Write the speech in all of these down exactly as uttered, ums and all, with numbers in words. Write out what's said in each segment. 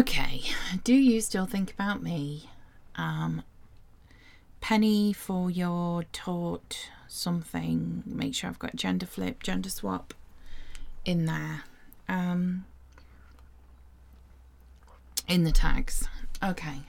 Okay, do you still think about me? Um, penny for your taught something. Make sure I've got gender flip, gender swap in there. Um, in the tags. Okay.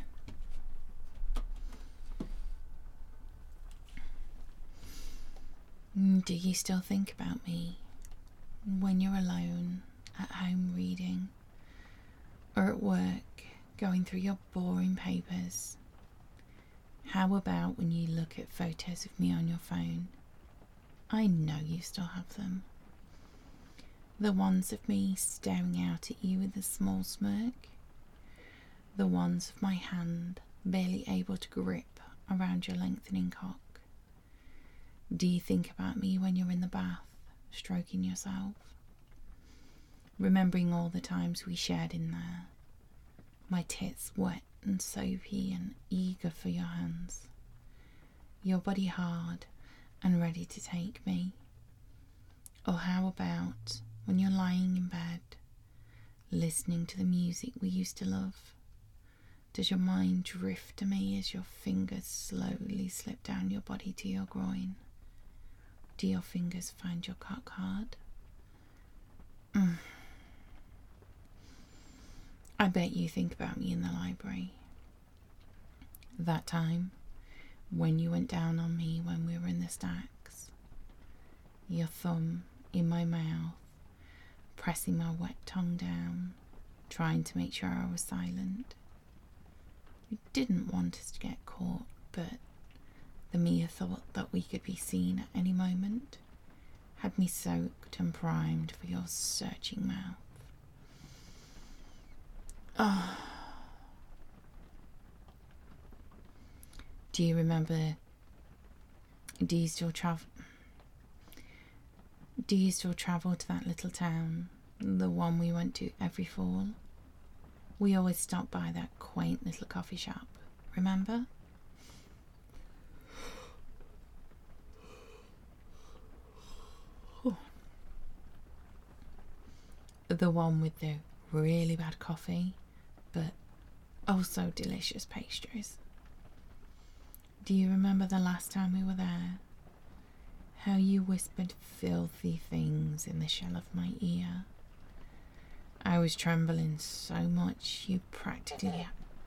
Do you still think about me when you're alone at home reading, or at work going through your boring papers? How about when you look at photos of me on your phone? I know you still have them. The ones of me staring out at you with a small smirk. The ones of my hand barely able to grip around your lengthening cock. Do you think about me when you're in the bath, stroking yourself? Remembering all the times we shared in there. My tits wet and soapy and eager for your hands. Your body hard and ready to take me. Or how about when you're lying in bed, listening to the music we used to love? Does your mind drift to me as your fingers slowly slip down your body to your groin? Do your fingers find your cock hard? Mm. I bet you think about me in the library. That time when you went down on me when we were in the stacks. Your thumb in my mouth, pressing my wet tongue down, trying to make sure I was silent. You didn't want us to get caught, but the mere thought that we could be seen at any moment had me soaked and primed for your searching mouth. Oh. Do you remember? Do you still travel? Do you still travel to that little town, the one we went to every fall? We always stopped by that quaint little coffee shop. Remember? Oh. The one with the really bad coffee, but also delicious pastries. Do you remember the last time we were there? How you whispered filthy things in the shell of my ear. I was trembling so much you practically...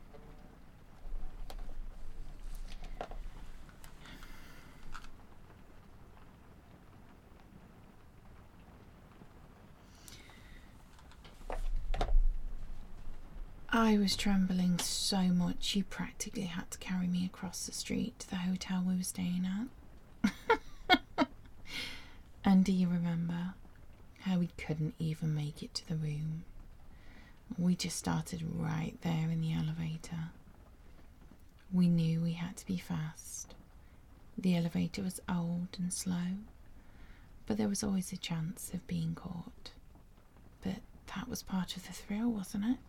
I was trembling so much you practically had to carry me across the street to the hotel we were staying at. And do you remember how we couldn't even make it to the room? We just started right there in the elevator. We knew we had to be fast. The elevator was old and slow, but there was always a chance of being caught. But that was part of the thrill, wasn't it?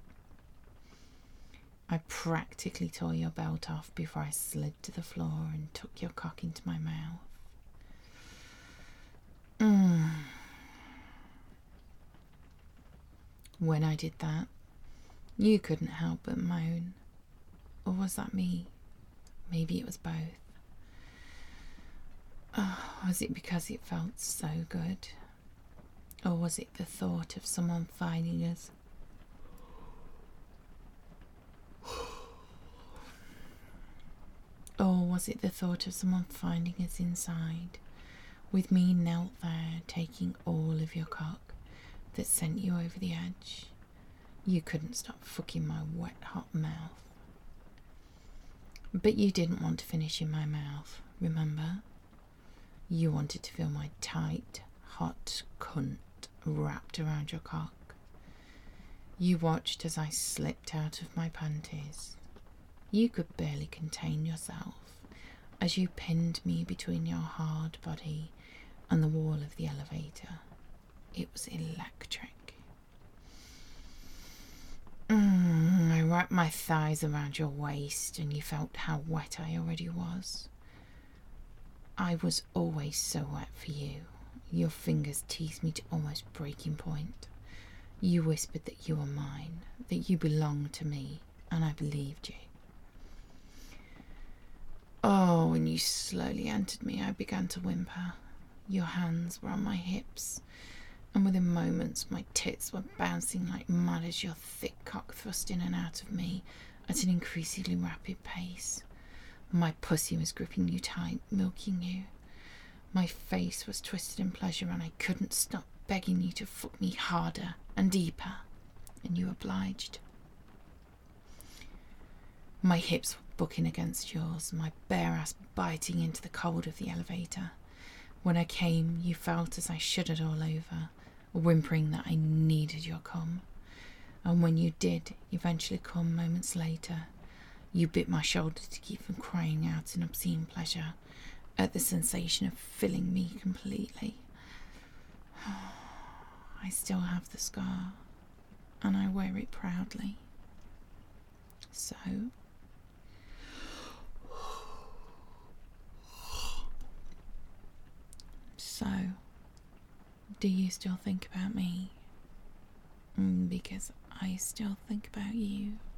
I practically tore your belt off before I slid to the floor and took your cock into my mouth. Mm. When I did that, you couldn't help but moan. Or was that me? Maybe it was both. Oh, was it because it felt so good? Or was it the thought of someone finding us? Or was it the thought of someone finding us inside, with me knelt there taking all of your cock, that sent you over the edge? You couldn't stop fucking my wet hot mouth. But you didn't want to finish in my mouth, remember? You wanted to feel my tight, hot cunt wrapped around your cock. You watched as I slipped out of my panties. You could barely contain yourself as you pinned me between your hard body and the wall of the elevator. It was electric. Mm, I wrapped my thighs around your waist and you felt how wet I already was. I was always so wet for you. Your fingers teased me to almost breaking point. You whispered that you were mine, that you belonged to me, and I believed you. Oh, when you slowly entered me, I began to whimper. Your hands were on my hips, and within moments my tits were bouncing like mad as your thick cock thrust in and out of me at an increasingly rapid pace. My pussy was gripping you tight, milking you. My face was twisted in pleasure, and I couldn't stop begging you to fuck me harder and deeper, and you obliged. My hips were bucking against yours, my bare ass biting into the cold of the elevator. When I came, you felt as I shuddered all over, whimpering that I needed your cum. And when you did eventually come moments later, you bit my shoulder to keep from crying out in obscene pleasure at the sensation of filling me completely. I still have the scar, and I wear it proudly. So, so, do you still think about me? Because I still think about you.